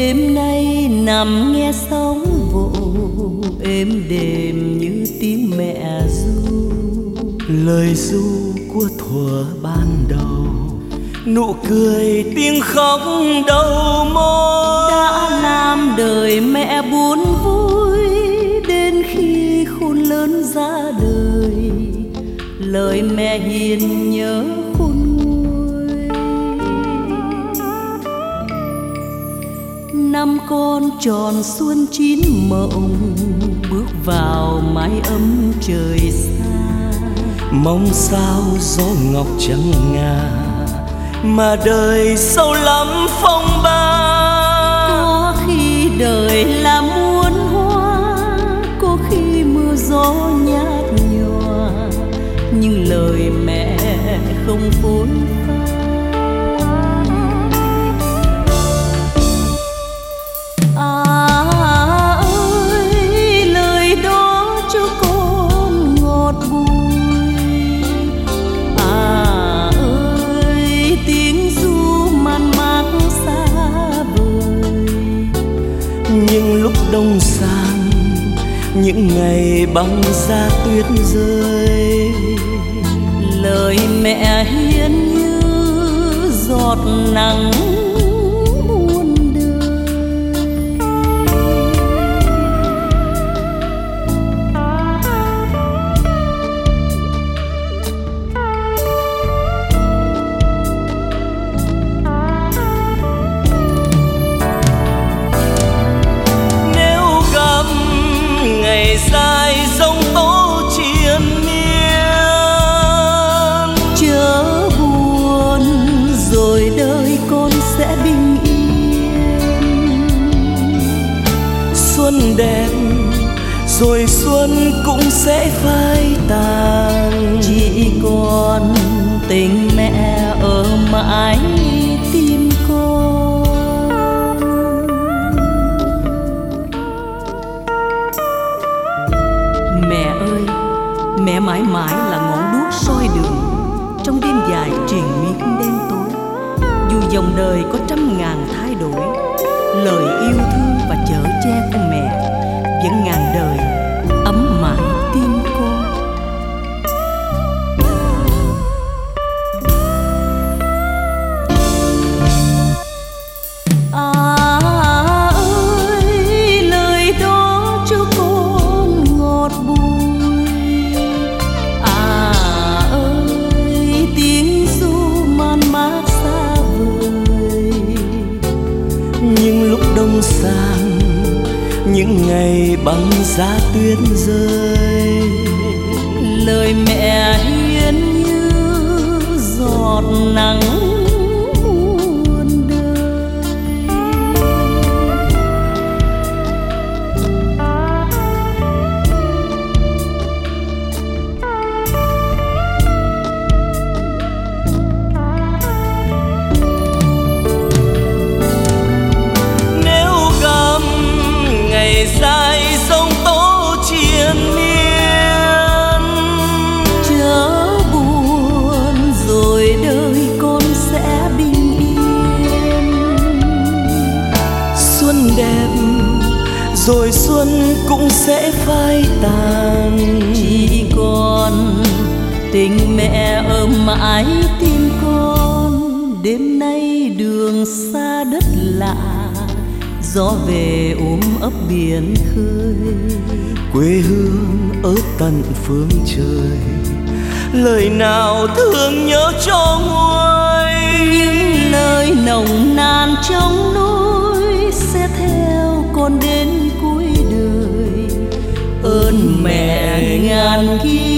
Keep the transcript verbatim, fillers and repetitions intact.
Đêm nay nằm nghe sóng vỗ êm đềm như tiếng mẹ ru, lời ru của thuở ban đầu, nụ cười tiếng khóc đầu môi đã làm đời mẹ buồn vui. Đến khi khôn lớn ra đời, lời mẹ hiền nhớ khôn nguôi. Năm con tròn xuân chín mộng, bước vào mái ấm trời xa. Mong sao gió ngọc trắng ngà, mà đời sâu lắm phong ba. Có khi đời là muôn hoa, có khi mưa gió nhạt nhòa, nhưng lời mẹ không phôi pha. À ơi, lời đó cho con ngọt bùi. À ơi, tiếng ru man mác xa vời. Nhưng lúc đông sang, những ngày băng giá tuyết rơi, lời mẹ hiền như giọt nắng muôn đời. Nếu gặp ngày dài giông tố triền miên, Chớ buồn rồi đời con sẽ bình yên. xuân đẹp rồi xuân cũng sẽ phai tàn. Chỉ còn tình mẹ ở mãi tim con. Mẹ ơi, mẹ mãi mãi là ngọn đuốc soi đường trong đêm dài triền miên đêm tối. Dù dòng đời có trăm ngàn thay đổi, lời yêu thương và chở che của mẹ vẫn ngàn đời ấm mãi tim con. À ơi, lời đó cho con ngọt bùi. À ơi, tiếng ru man mác xa vời. Nhưng lúc đông sang, những ngày băng giá tuyết rơi, Lời mẹ hiền như giọt nắng muôn đời. nếu gặp ngày dài giông tố triền miên, Chớ buồn rồi đời con sẽ bình yên. xuân đẹp rồi xuân cũng sẽ phai tàn. Chỉ còn tình mẹ ở mãi tim con. Đêm nay đường xa đất lạ, gió về ôm ấp biển khơi. Quê hương ở tận phương trời, lời nào thương nhớ cho nguôi. Những lời nồng nàn trong nỗi sẽ theo con đến cuối đời. Ơn mẹ ngàn kiếp